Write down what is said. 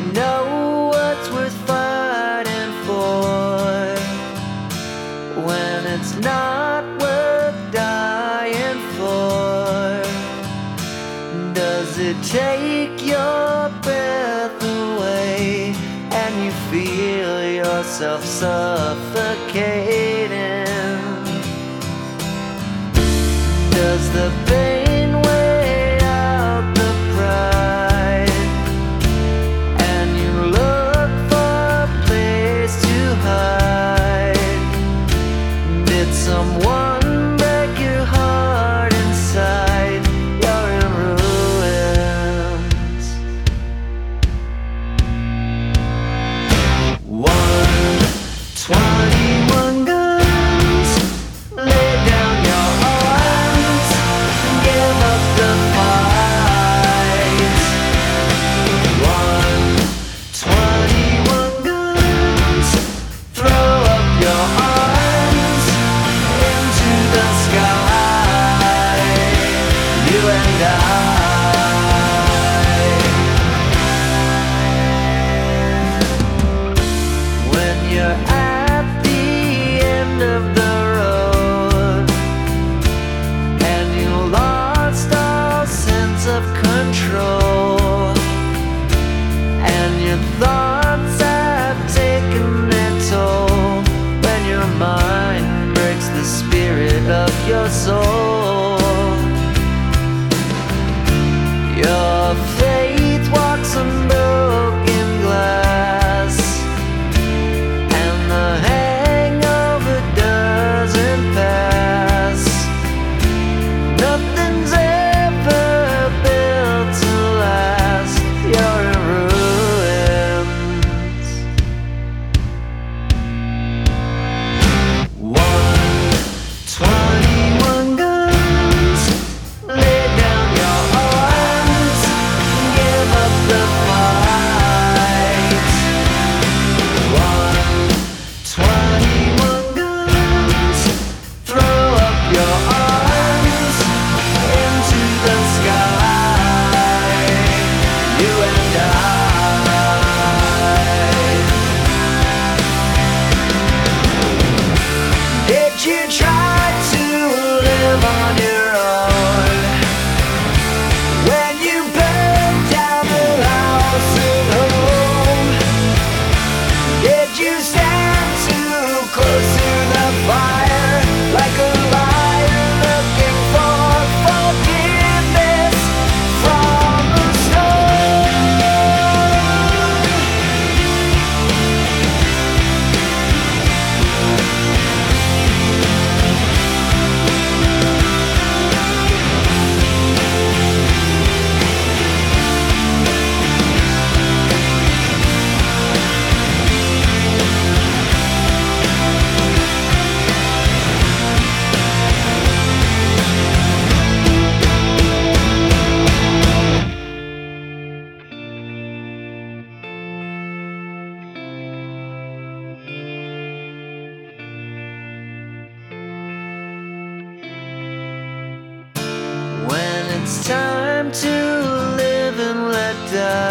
know what's worth fighting for when it's not worth dying for? Does it take your breath away and you feel yourself suffocating? Does the pain weigh out the pride and you look for a place to hide? Did someone break your heart inside? You're in ruins. 121 guns, lay down your arms, give up the fight. 121 guns, throw up your arms into the sky, you and I. When you're at the end of the road and you lost all sense of control and your thoughts have taken their toll, when your mind breaks the spirit of your soul, your faith walks on broken glass and the hangover doesn't pass. Nothing's ever built to last. You're in ruins. 121 guns, lay down your arms, give up the fight. 121 guns, throw up your arms into the sky, you and I. Did you try to live on your own when you burned down the house at home? Did you stand too close to the fire like a liar looking for forgiveness from the stone? When it's time to live and let die,